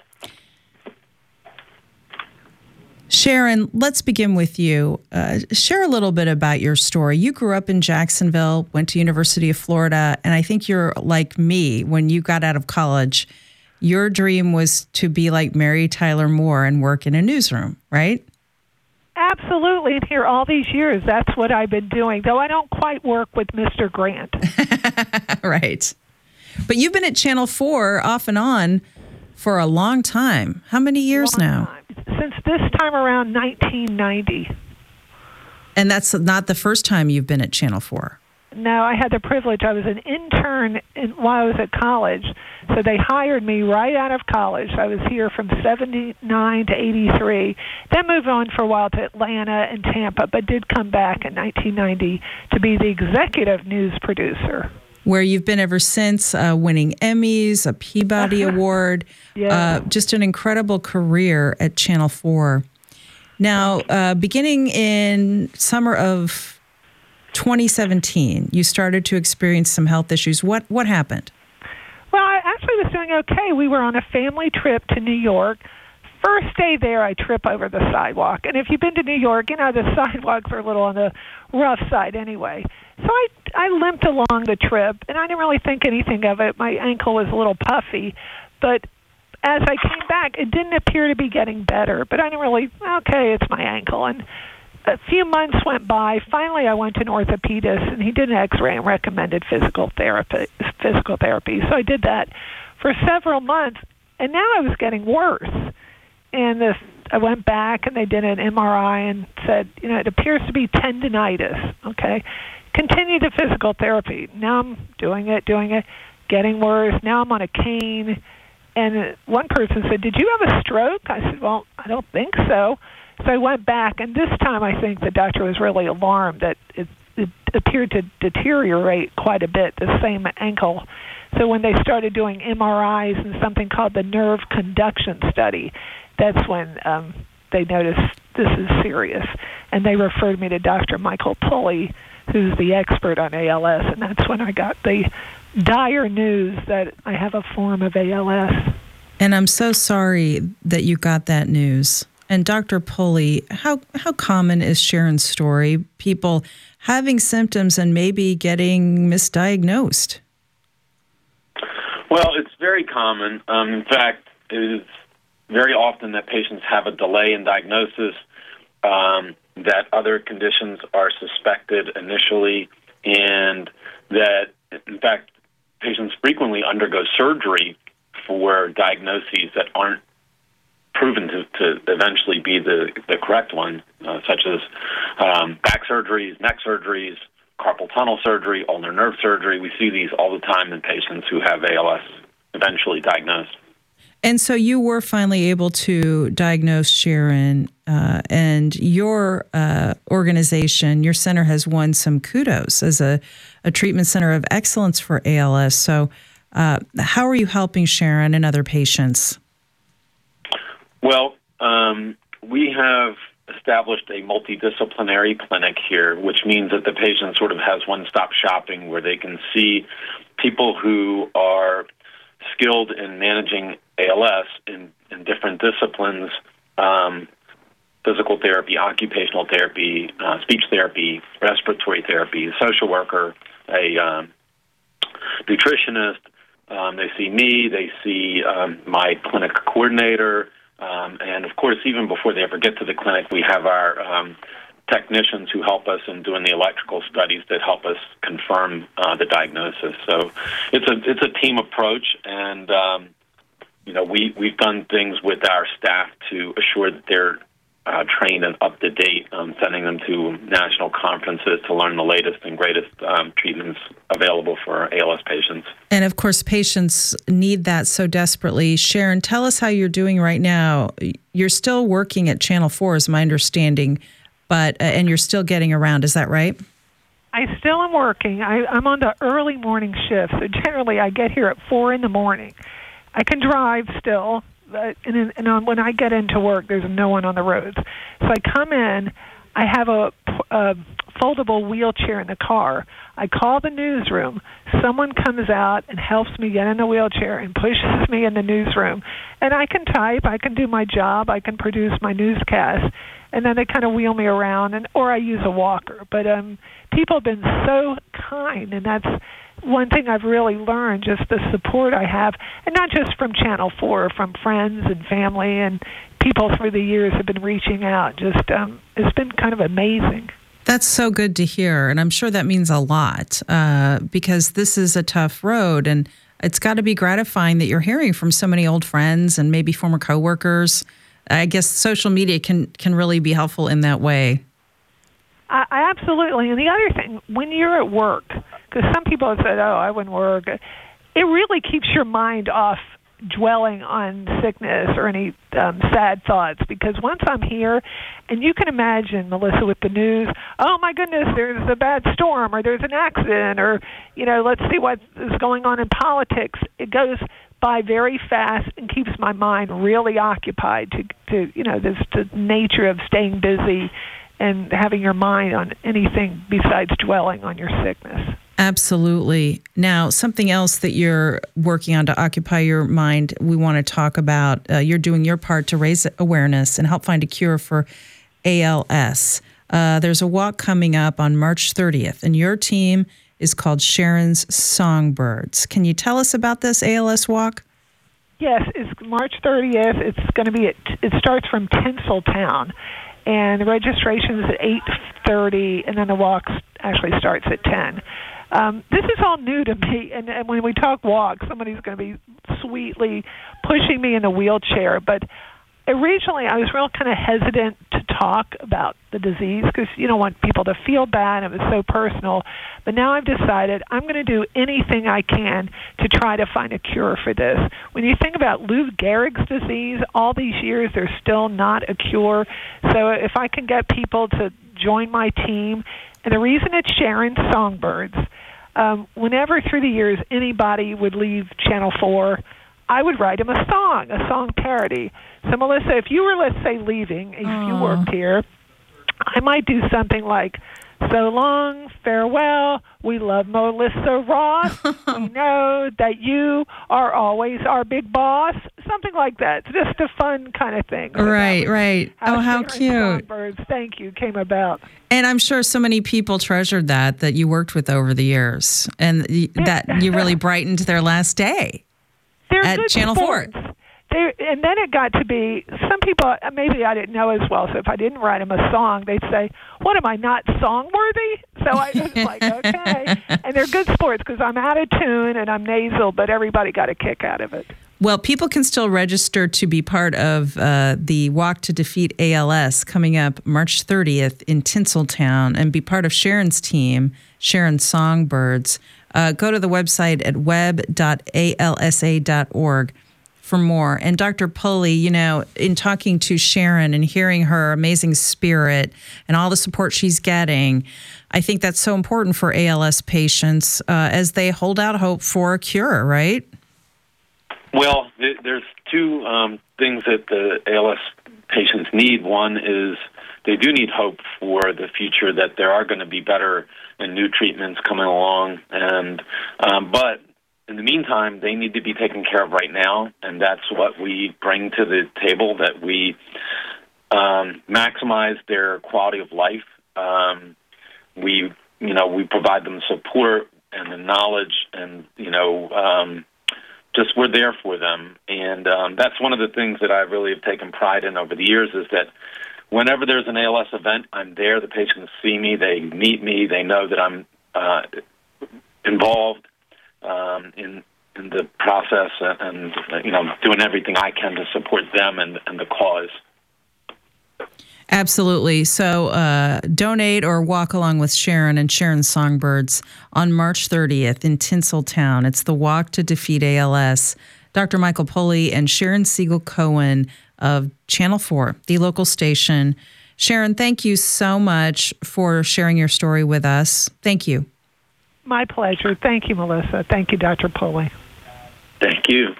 Sharon, let's begin with you. Uh, share a little bit about your story. You grew up in Jacksonville, went to University of Florida, and I think you're like me. When you got out of college, your dream was to be like Mary Tyler Moore and work in a newsroom, right? Absolutely. And here all these years, that's what I've been doing, though I don't quite work with Mister Grant. Right. But you've been at Channel four off and on for a long time. How many years long now? Time. Since this time around nineteen ninety. And that's not the first time you've been at Channel four. No, I had the privilege. I was an intern in, while I was at college, so they hired me right out of college. I was here from seventy-nine to eighty-three, then moved on for a while to Atlanta and Tampa, but did come back in nineteen ninety to be the executive news producer. Where you've been ever since, uh, winning Emmys, a Peabody Award, yeah. uh, just an incredible career at Channel four. Now, uh, beginning in summer of twenty seventeen, you started to experience some health issues. What what happened? Well, I actually was doing okay. We were on a family trip to New York. First day there, I trip over the sidewalk. And if you've been to New York, you know the sidewalks are a little on the rough side anyway. So I, I limped along the trip, and I didn't really think anything of it. My ankle was a little puffy. But as I came back, it didn't appear to be getting better. But I didn't really, okay, it's my ankle. And a few months went by. Finally, I went to an orthopedist, and he did an X-ray and recommended physical therapy. Physical therapy. So I did that for several months, and now I was getting worse. And this, I went back, and they did an M R I and said, you know, it appears to be tendinitis. Okay, continue the physical therapy. Now I'm doing it, doing it, getting worse. Now I'm on a cane. And one person said, "Did you have a stroke?" I said, "Well, I don't think so." So I went back, and this time I think the doctor was really alarmed that it, it appeared to deteriorate quite a bit, the same ankle. So when they started doing M R Is and something called the nerve conduction study, that's when um, they noticed this is serious. And they referred me to Doctor Michael Pulley, who's the expert on A L S, and that's when I got the dire news that I have a form of A L S. And I'm so sorry that you got that news. And Doctor Pulley, how how common is Sharon's story? People having symptoms and maybe getting misdiagnosed? Well, it's very common. Um, in fact, it is very often that patients have a delay in diagnosis, um, that other conditions are suspected initially, and that, in fact, patients frequently undergo surgery for diagnoses that aren't proven to, to eventually be the, the correct one, uh, such as um, back surgeries, neck surgeries, carpal tunnel surgery, ulnar nerve surgery. We see these all the time in patients who have A L S eventually diagnosed. And so you were finally able to diagnose Sharon, uh, and your uh, organization, your center has won some kudos as a, a treatment center of excellence for A L S. So uh, how are you helping Sharon and other patients? Well, um, we have established a multidisciplinary clinic here, which means that the patient sort of has one-stop shopping where they can see people who are skilled in managing A L S in, in different disciplines, um, physical therapy, occupational therapy, uh, speech therapy, respiratory therapy, social worker, a um, nutritionist. Um, they see me, they see um, my clinic coordinator, um, and of course, even before they ever get to the clinic, we have our um, technicians who help us in doing the electrical studies that help us confirm uh, the diagnosis. So it's a it's a team approach, and um, you know we we've done things with our staff to assure that they're uh, trained and up to date, um, sending them to national conferences to learn the latest and greatest um, treatments available for A L S patients. And of course, patients need that so desperately. Sharon, tell us how you're doing right now. You're still working at Channel four, is my understanding. But uh, and you're still getting around, is that right? I still am working. I, I'm on the early morning shift, so generally I get here at four in the morning. I can drive still, but, and, and on, when I get into work, there's no one on the roads. So I come in, I have a, a foldable wheelchair in the car. I call the newsroom. Someone comes out and helps me get in the wheelchair and pushes me in the newsroom. And I can type, I can do my job, I can produce my newscast. And then they kind of wheel me around, and or I use a walker. But um, people have been so kind, and that's one thing I've really learned, just the support I have, and not just from Channel four, from friends and family, and people through the years have been reaching out. Just um, it's been kind of amazing. That's so good to hear, and I'm sure that means a lot uh, because this is a tough road, and it's got to be gratifying that you're hearing from so many old friends and maybe former coworkers. I guess social media can, can really be helpful in that way. I, I absolutely. And the other thing, when you're at work, because some people have said, oh, I wouldn't work, it really keeps your mind off dwelling on sickness or any um, sad thoughts. Because once I'm here, and you can imagine, Melissa, with the news, oh, my goodness, there's a bad storm or there's an accident or, you know, let's see what is going on in politics. It goes by very fast and keeps my mind really occupied to, to you know, this the nature of staying busy and having your mind on anything besides dwelling on your sickness. Absolutely. Now, something else that you're working on to occupy your mind, we want to talk about. Uh, you're doing your part to raise awareness and help find a cure for A L S. Uh, there's a walk coming up on March thirtieth, and your team is called Sharon's Songbirds. Can you tell us about this A L S walk? Yes, it's March thirtieth. It's going to be at, it starts from Tinseltown, and the registration is at eight thirty, and then the walk actually starts at ten. Um, this is all new to me, and, and when we talk walk, somebody's going to be sweetly pushing me in a wheelchair, but originally I was real kind of hesitant to talk about the disease because you don't want people to feel bad. It was so personal. But now I've decided I'm going to do anything I can to try to find a cure for this. When you think about Lou Gehrig's disease, all these years there's still not a cure. So if I can get people to join my team, and the reason it's Sharon's Songbirds, um, whenever through the years anybody would leave Channel four, I would write them a song, a song parody. So, Melissa, if you were, let's say, leaving, if Aww. you worked here, I might do something like, so long, farewell, we love Melissa Ross. We know that you are always our big boss. Something like that. It's just a fun kind of thing. Right, right. How oh, how Sharon's cute. Songbirds, thank you, came about. And I'm sure so many people treasured that, that you worked with over the years, and that you really brightened their last day. They're at good Channel sports. four. They're, and then it got to be, some people, maybe I didn't know as well, so if I didn't write them a song, they'd say, what, am I not song-worthy? So I was like, okay. And they're good sports because I'm out of tune and I'm nasal, but everybody got a kick out of it. Well, people can still register to be part of uh, the Walk to Defeat A L S coming up March thirtieth in Tinseltown and be part of Sharon's team Sharon Songbirds. Uh, go to the website at web dot a l s a dot org for more. And Doctor Pulley, you know, in talking to Sharon and hearing her amazing spirit and all the support she's getting, I think that's so important for A L S patients uh, as they hold out hope for a cure, right? Well, th- there's two um, things that the A L S patients need. One is they do need hope for the future, that there are going to be better and new treatments coming along. And um, but in the meantime, they need to be taken care of right now, and that's what we bring to the table, that we um, maximize their quality of life. Um, we, you know, we provide them support and the knowledge, and, you know, um, just we're there for them. And um, that's one of the things that I really have taken pride in over the years, is that whenever there's an A L S event, I'm there. The patients see me. They meet me. They know that I'm uh, involved um, in in the process, and, you know, doing everything I can to support them and, and the cause. Absolutely. So uh, donate or walk along with Sharon and Sharon Songbirds on March thirtieth in Tinseltown. It's the Walk to Defeat A L S. Doctor Michael Pulley and Sharon Siegel Cohen of Channel four, the local station. Sharon, thank you so much for sharing your story with us. Thank you. My pleasure. Thank you, Melissa. Thank you, Doctor Pulley. Thank you.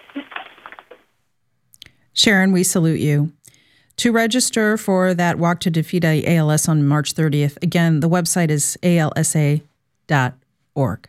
Sharon, we salute you. To register for that Walk to Defeat A L S on March thirtieth, again, the website is A L S A dot org.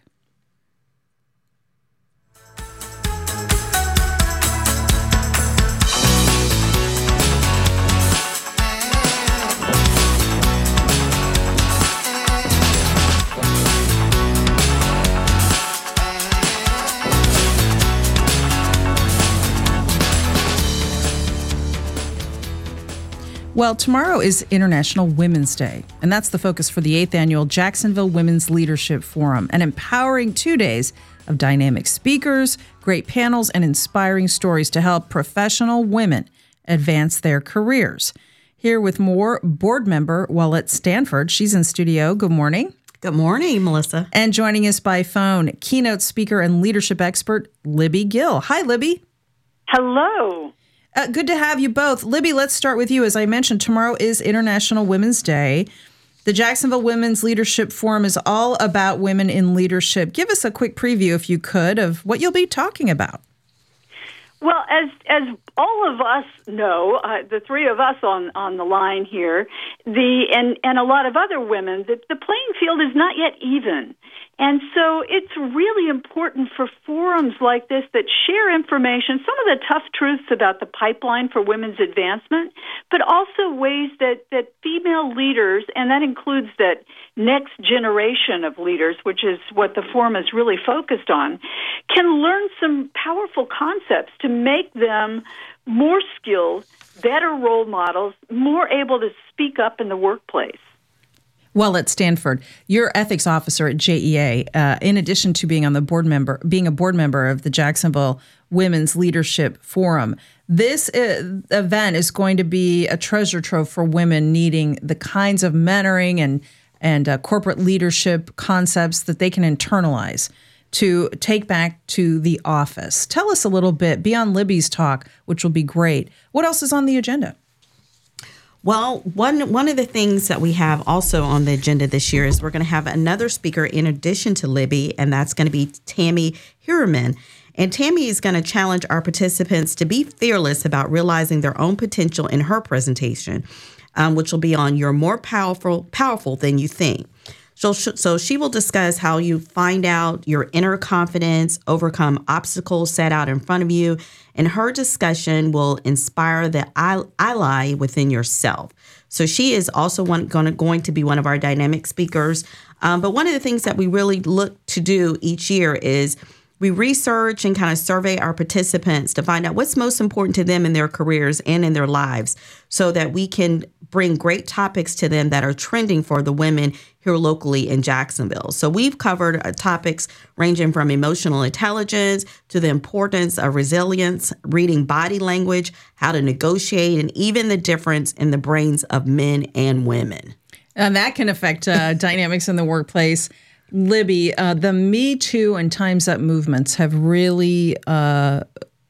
Well, tomorrow is International Women's Day, and that's the focus for the eighth annual Jacksonville Women's Leadership Forum, an empowering two days of dynamic speakers, great panels, and inspiring stories to help professional women advance their careers. Here with more, board member Willette Stanford. She's in studio. Good morning. Good morning, Melissa. And joining us by phone, keynote speaker and leadership expert Libby Gill. Hi, Libby. Hello. Uh, good to have you both. Libby, let's start with you. As I mentioned, tomorrow is International Women's Day. The Jacksonville Women's Leadership Forum is all about women in leadership. Give us a quick preview, if you could, of what you'll be talking about. Well, as as all of us know, uh, the three of us on, on the line here, the and, and a lot of other women, the, the playing field is not yet even. And so it's really important for forums like this that share information, some of the tough truths about the pipeline for women's advancement, but also ways that, that female leaders, and that includes that next generation of leaders, which is what the forum is really focused on, can learn some powerful concepts to make them more skilled, better role models, more able to speak up in the workplace. Well, at Stanford, you're ethics officer at J E A. Uh, in addition to being on the board member, being a board member of the Jacksonville Women's Leadership Forum, this uh, event is going to be a treasure trove for women needing the kinds of mentoring and and uh, corporate leadership concepts that they can internalize to take back to the office. Tell us a little bit beyond Libby's talk, which will be great. What else is on the agenda? Well, one one of the things that we have also on the agenda this year is we're going to have another speaker in addition to Libby, and that's going to be Tammy Hiraman. And Tammy is going to challenge our participants to be fearless about realizing their own potential in her presentation, um, which will be on You're More Powerful, Powerful Than You Think. So, so she will discuss how you find out your inner confidence, overcome obstacles set out in front of you, and her discussion will inspire the ally within yourself. So she is also one, gonna, going to be one of our dynamic speakers. Um, but one of the things that we really look to do each year is we research and kind of survey our participants to find out what's most important to them in their careers and in their lives so that we can bring great topics to them that are trending for the women here locally in Jacksonville. So we've covered uh, topics ranging from emotional intelligence to the importance of resilience, reading body language, how to negotiate, and even the difference in the brains of men and women. And that can affect uh, dynamics in the workplace. Libby, uh, the Me Too and Time's Up movements have really uh,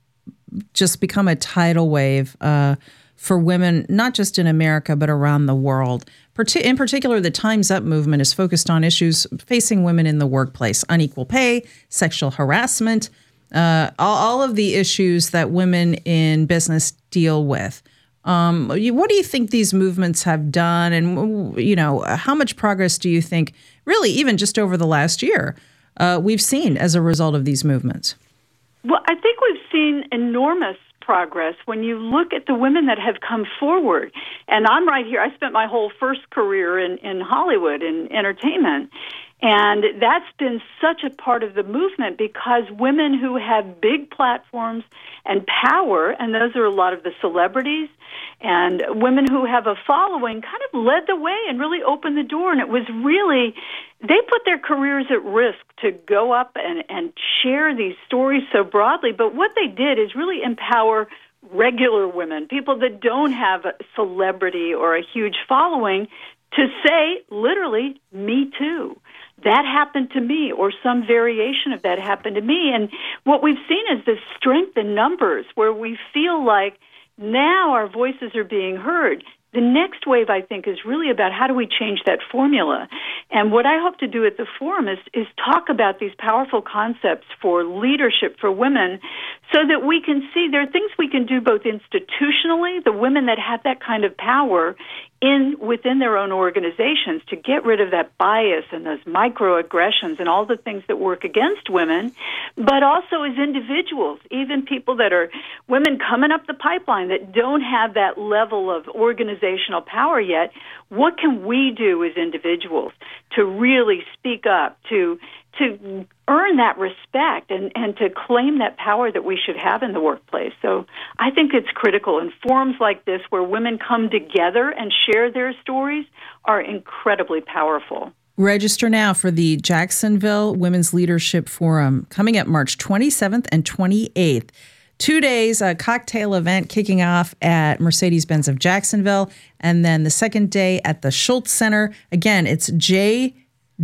just become a tidal wave uh, for women, not just in America, but around the world. In particular, the Time's Up movement is focused on issues facing women in the workplace: unequal pay, sexual harassment, uh, all, all of the issues that women in business deal with. Um, what do you think these movements have done, and you know, how much progress do you think, really, even just over the last year, uh, we've seen as a result of these movements? Well, I think we've seen enormous progress when you look at the women that have come forward. And I'm right here. I spent my whole first career in, in Hollywood in entertainment. And that's been such a part of the movement because women who have big platforms and power, and those are a lot of the celebrities, and women who have a following kind of led the way and really opened the door. And it was really, they put their careers at risk to go up and, and share these stories so broadly. But what they did is really empower regular women, people that don't have a celebrity or a huge following, to say, literally, me too. That happened to me, or some variation of that happened to me. And what we've seen is this strength in numbers where we feel like now our voices are being heard. The next wave, I think, is really about how do we change that formula. And what I hope to do at the forum is, is talk about these powerful concepts for leadership for women so that we can see there are things we can do both institutionally, the women that have that kind of power in within their own organizations to get rid of that bias and those microaggressions and all the things that work against women, but also as individuals, even people that are women coming up the pipeline that don't have that level of organizational power yet. What can we do as individuals to really speak up, to to earn that respect and, and to claim that power that we should have in the workplace? So I think it's critical. And forums like this where women come together and share their stories are incredibly powerful. Register now for the Jacksonville Women's Leadership Forum coming up March twenty-seventh and twenty-eighth. Two days, a cocktail event kicking off at Mercedes-Benz of Jacksonville, and then the second day at the Schultz Center. Again, it's j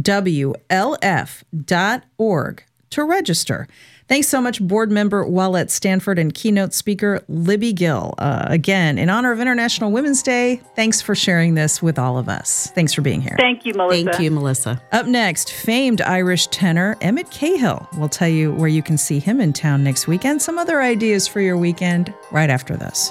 w l f dot org to register. Thanks so much, board member Wallette Stanford and keynote speaker Libby Gill. Uh, again, in honor of International Women's Day, thanks for sharing this with all of us. Thanks for being here. Thank you, Melissa. Thank you, Melissa. Up next, famed Irish tenor Emmett Cahill. We'll tell you where you can see him in town next weekend, some other ideas for your weekend right after this.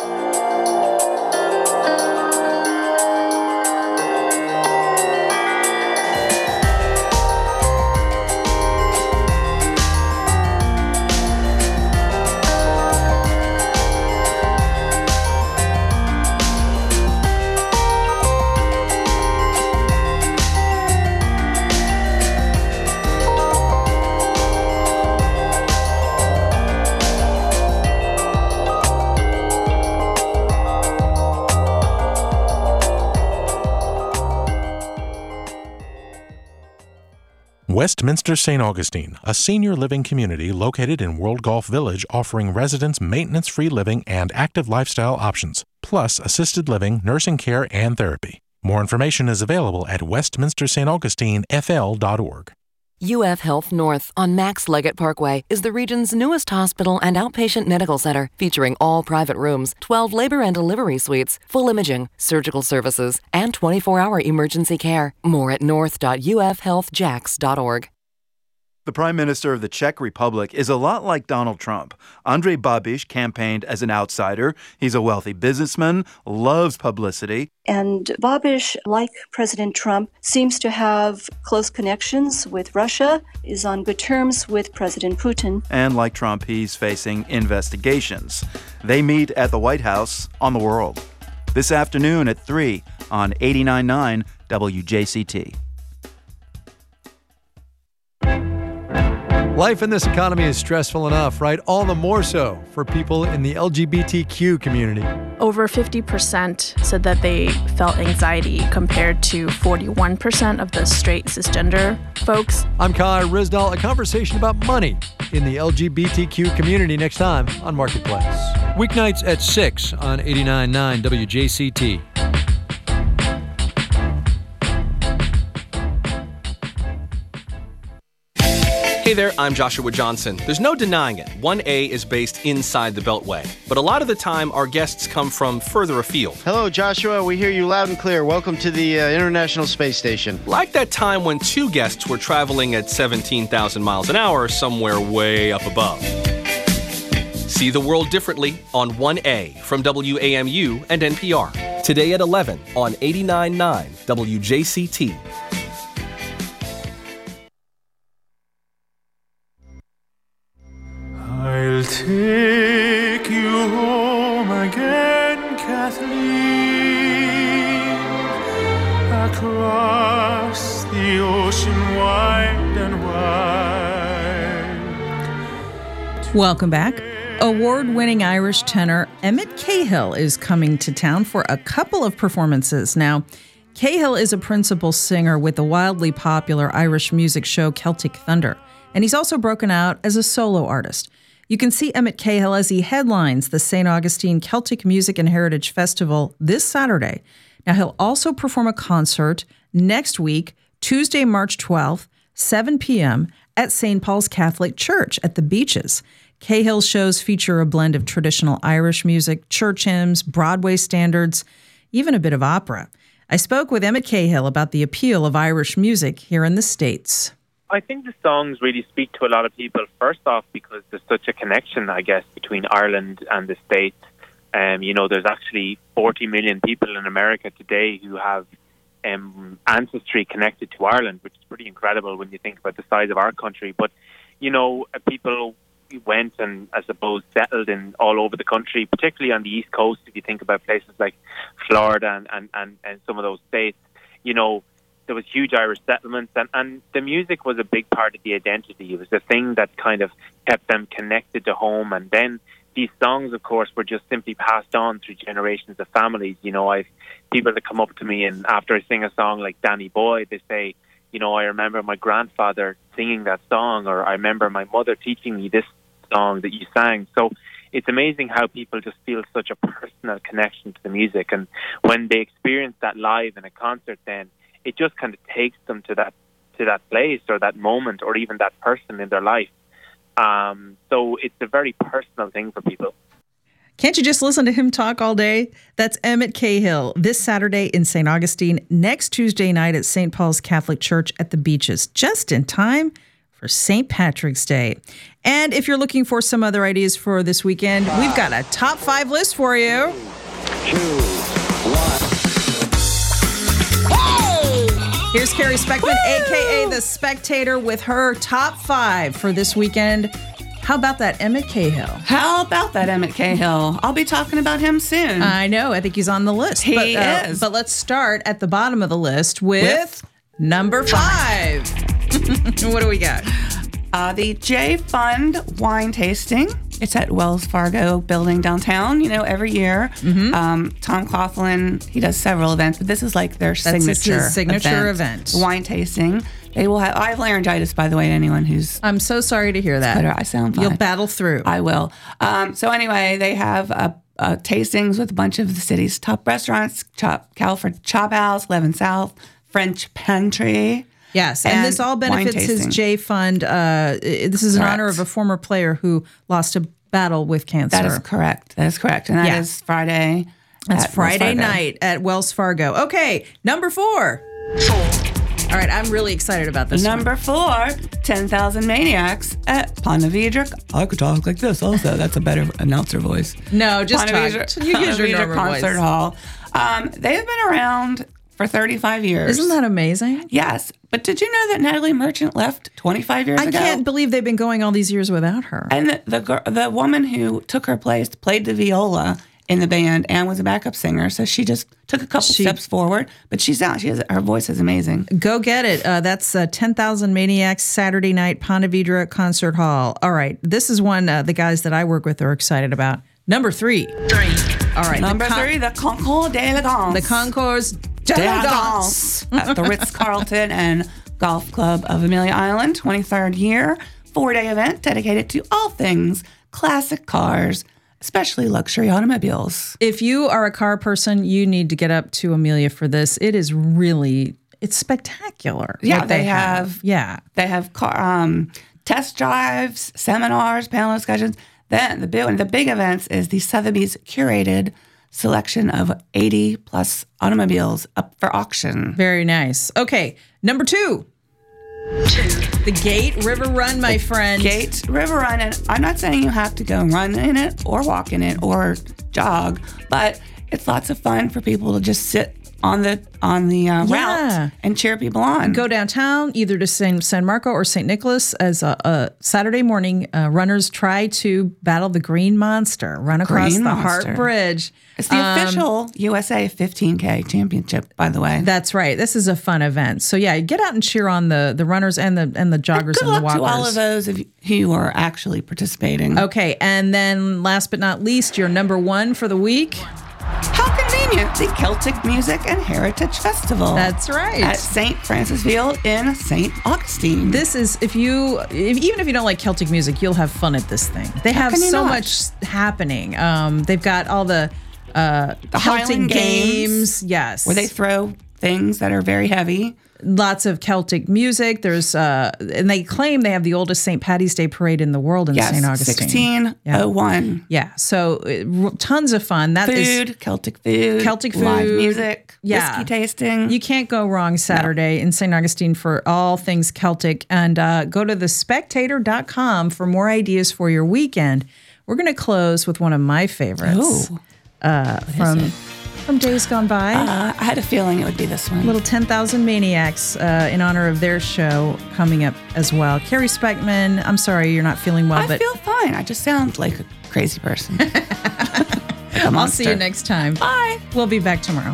Westminster Saint Augustine, a senior living community located in World Golf Village offering residents maintenance-free living and active lifestyle options, plus assisted living, nursing care, and therapy. More information is available at westminster st augustine f l dot org. U F Health North on Max Leggett Parkway is the region's newest hospital and outpatient medical center, featuring all private rooms, twelve labor and delivery suites, full imaging, surgical services, and twenty-four hour emergency care. More at north dot u f health jax dot org. The Prime Minister of the Czech Republic is a lot like Donald Trump. Andrej Babiš campaigned as an outsider. He's a wealthy businessman, loves publicity. And Babiš, like President Trump, seems to have close connections with Russia, is on good terms with President Putin. And like Trump, he's facing investigations. They meet at the White House on The World. This afternoon at three on eighty-nine point nine W J C T. Life in this economy is stressful enough, right? All the more so for people in the L G B T Q community. Over fifty percent said that they felt anxiety compared to forty-one percent of the straight cisgender folks. I'm Kai Rizdal. A conversation about money in the L G B T Q community next time on Marketplace. Weeknights at six on eighty-nine point nine W J C T. Hey there, I'm Joshua Johnson. There's no denying it. one A is based inside the Beltway. But a lot of the time, our guests come from further afield. Hello, Joshua. We hear you loud and clear. Welcome to the uh, International Space Station. Like that time when two guests were traveling at seventeen thousand miles an hour somewhere way up above. See the world differently on one A from W A M U and N P R. Today at eleven on eighty-nine point nine W J C T. I'll take you home again, Kathleen, across the ocean wide and wide. Welcome back. Award-winning Irish tenor Emmett Cahill is coming to town for a couple of performances. Now, Cahill is a principal singer with the wildly popular Irish music show Celtic Thunder, and he's also broken out as a solo artist. You can see Emmett Cahill as he headlines the Saint Augustine Celtic Music and Heritage Festival this Saturday. Now, he'll also perform a concert next week, Tuesday, March twelfth, seven p.m. at Saint Paul's Catholic Church at the Beaches. Cahill's shows feature a blend of traditional Irish music, church hymns, Broadway standards, even a bit of opera. I spoke with Emmett Cahill about the appeal of Irish music here in the States. I think the songs really speak to a lot of people, first off, because there's such a connection, I guess, between Ireland and the States. Um, you know, there's actually forty million people in America today who have um, ancestry connected to Ireland, which is pretty incredible when you think about the size of our country. But, you know, people went and, I suppose, settled in all over the country, particularly on the East Coast, if you think about places like Florida and, and, and, and some of those states. You know, there was huge Irish settlements, and, and the music was a big part of the identity. It was the thing that kind of kept them connected to home. And then these songs, of course, were just simply passed on through generations of families. You know, I've people that come up to me, and after I sing a song like Danny Boy, they say, you know, I remember my grandfather singing that song, or I remember my mother teaching me this song that you sang. So it's amazing how people just feel such a personal connection to the music. And when they experience that live in a concert, then it just kind of takes them to that to that place or that moment or even that person in their life. Um, so it's a very personal thing for people. Can't you just listen to him talk all day? That's Emmett Cahill this Saturday in Saint Augustine, next Tuesday night at Saint Paul's Catholic Church at the Beaches, just in time for Saint Patrick's Day. And if you're looking for some other ideas for this weekend, we've got a top five list for you. Two, one. Here's Carrie Speckman, Woo! A K A The Spectator, with her top five for this weekend. How about that Emmett Cahill? How about that Emmett Cahill? I'll be talking about him soon. I know. I think he's on the list. He but, uh, is. But let's start at the bottom of the list with, with? number five. What do we got? Uh, the J Fund wine tasting. It's at Wells Fargo building downtown, you know, every year. Mm-hmm. Um, Tom Coughlin, he does several events, but this is like their That's signature his signature event. event. Wine tasting. They will have, I have laryngitis, by the way, to anyone who's... I'm so sorry to hear that. Better, I sound fine. You'll battle through. I will. Um, so anyway, they have uh, uh, tastings with a bunch of the city's top restaurants, Chop, California Chop House, Levin South, French Pantry. Yes, and, and this all benefits his J Fund. Uh, this is in correct. honor of a former player who lost a battle with cancer. That is correct. That is correct. And that yeah. is Friday. That's Friday night at Wells Fargo. Okay, number four. All right, I'm really excited about this Number one. four, ten thousand Maniacs at Ponte Vedra. I could talk like this also. That's a better announcer voice. No, just Ponte talk. Vedra, You use your Vedra normal Concert voice. Hall. Um, they've been around for thirty-five years. Isn't that amazing? Yes. But did you know that Natalie Merchant left twenty-five years I ago? I can't believe they've been going all these years without her. And the, the girl, the woman who took her place played the viola in the band and was a backup singer. So she just took a couple she, steps forward. But she's out. She has, her voice is amazing. Go get it. Uh, that's uh, ten thousand Maniacs Saturday night, Ponte Vedra Concert Hall. All right. This is one uh, the guys that I work with are excited about. Number three. Three. All right. Number the con- three, the Concours d'Elegance. The Concours d'Elegance. At the Ritz-Carlton and Golf Club of Amelia Island, twenty-third year, four-day event dedicated to all things classic cars, especially luxury automobiles. If you are a car person, you need to get up to Amelia for this. It is really, it's spectacular. Yeah, what they, they have, have. Yeah. They have car, um, test drives, seminars, panel discussions. Then the big one, the big events is the Sotheby's curated selection of eighty plus automobiles up for auction. Very nice. Okay, number two. The Gate River Run, my friend. Gate River Run, and I'm not saying you have to go run in it or walk in it or jog, but it's lots of fun for people to just sit on the on the uh, Yeah. route and cheer people on. Go downtown, either to San, San Marco or Saint Nicholas. As a, a Saturday morning, uh, runners try to battle the Green Monster, run across Green the Monster. Hart Bridge. It's the Um, official U S A fifteen K championship, by the way. That's right. This is a fun event. So yeah, get out and cheer on the the runners and the and the joggers Good and the luck walkers. to all of those of you who are actually participating. Okay, and then last but not least, your number one for the week. How convenient! The Celtic Music and Heritage Festival. That's right. At Saint Francis Field in Saint Augustine. This is, if you, if, even if you don't like Celtic music, you'll have fun at this thing. They How have can you so not? much happening. Um, they've got all the, uh, The Celtic Highland games. Games, Yes. where they throw things that are very heavy. Lots of Celtic music. There's, uh, and they claim they have the oldest Saint Patty's Day parade in the world in Yes, Saint Augustine. sixteen oh one. Yeah. So uh, tons of fun. That is Food, Celtic food, Celtic food, live music, yeah. whiskey tasting. You can't go wrong Saturday in Saint Augustine for all things Celtic. And uh, go to the spectator dot com for more ideas for your weekend. We're going to close with one of my favorites Ooh. uh, from from days gone by. Uh, I had a feeling it would be this one. Little ten thousand Maniacs uh, in honor of their show coming up as well. Carrie Speckman, I'm sorry you're not feeling well, I but feel fine. I just sound like a crazy person. Like a I'll monster. see you next time. Bye. We'll be back tomorrow.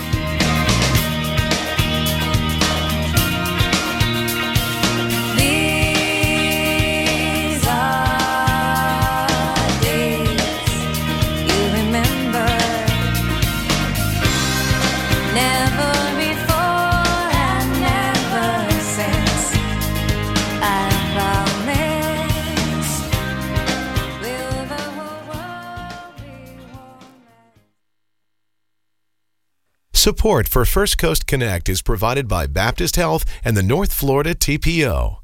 These are days you remember. Never before and never since. I promise. Will the whole world be warm? Support for First Coast Connect is provided by Baptist Health and the North Florida T P O.